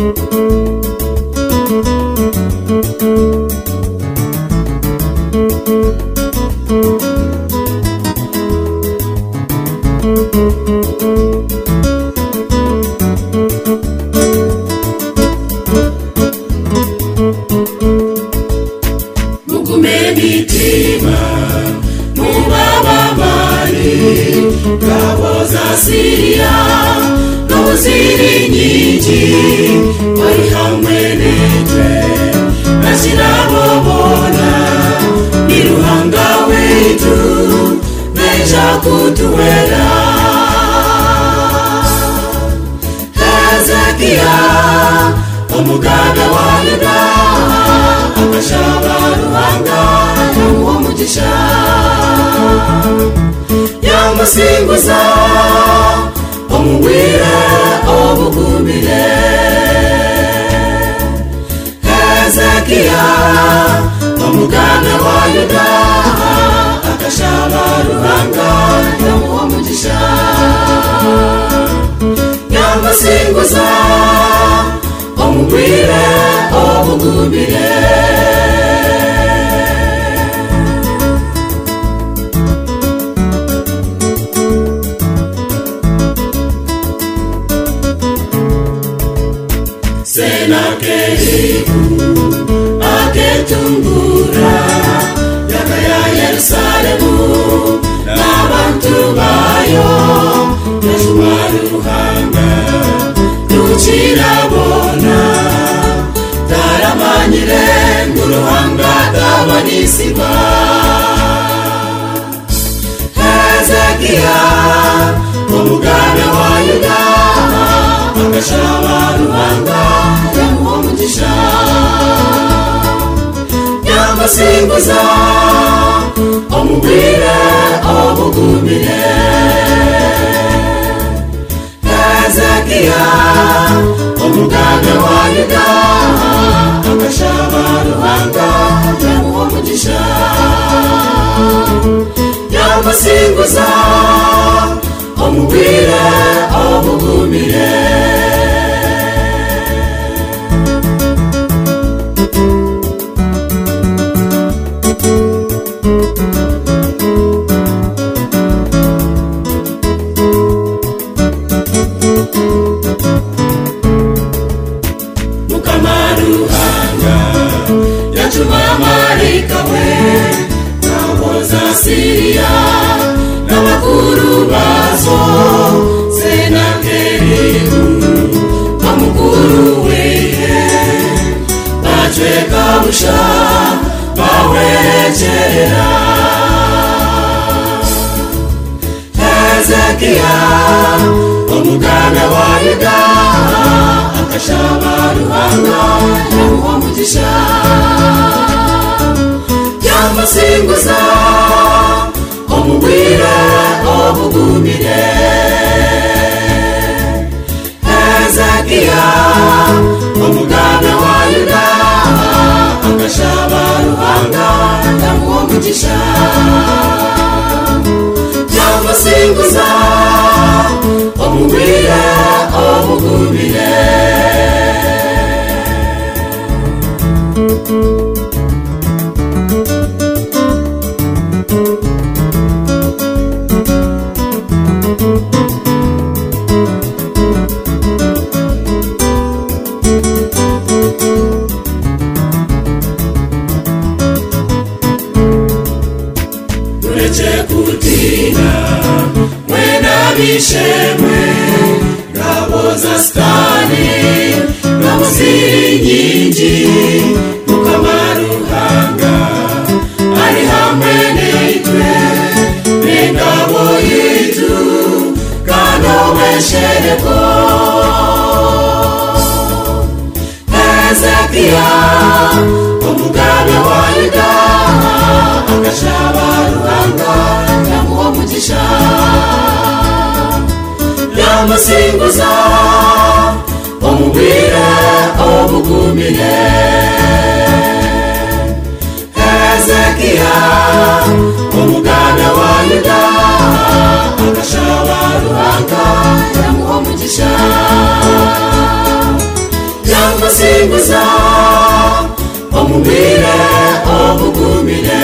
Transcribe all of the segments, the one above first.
Mukumemitima mubababali kaboza Syria noziri nyingi bari hamwe netwe nasirabobona niruhanga wetu neja kutuwera Hezekia omugabe wa Yuda akashaba ruhanga yamuumugisha yamusinguza omubwire obugumire Hezekia omugabe wa Yuda akashaba ruhanga yamuumugisha yamusinguza omubwire obugumire Senakeribu aketungura yakaya Yerusalemu n'abantu bayo yashumaruhanga tukirabona taramanyire nguruhanga tabanisiba Hezekia omugabe wa Yuda akashaba ruhanga yamuumugisha yamusinguza omubwire obugumire Hezekia omugabe wa Yuda akashaba ruhanga yamuumugisha yamusinguza omubwire obugumire Mukamaruhanga yatuma marayika we kaboza Syria n'abakuru bazo Senakeribu amukuru wehe bacweka busha bawegerera Hezekia omugabe wa Yuda akashaba ruhanga yamuumugisha yamusinguza omubwire obugumire Hezekia omugabe wa Yuda akashaba ruhanga yamuumugisha yamusinguza omubwire obugumire kutina mwena bishemwe ngaboza Satani n'amuziri nyingi mukamaruhanga ari hamwe netwe n'ingabo yitu kano weshereko Hezekia omugabe wa Yuda akashaba ruhanga yamuumugisha yamusinguza omubwire obugumire Hezekia omugabe wa Yuda akashaba ruhanga yamuumugisha umusinguza omubwire omugumire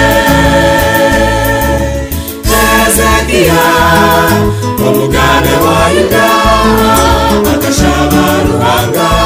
Hezekiya omugabe wa Yuda agashaba ruhanga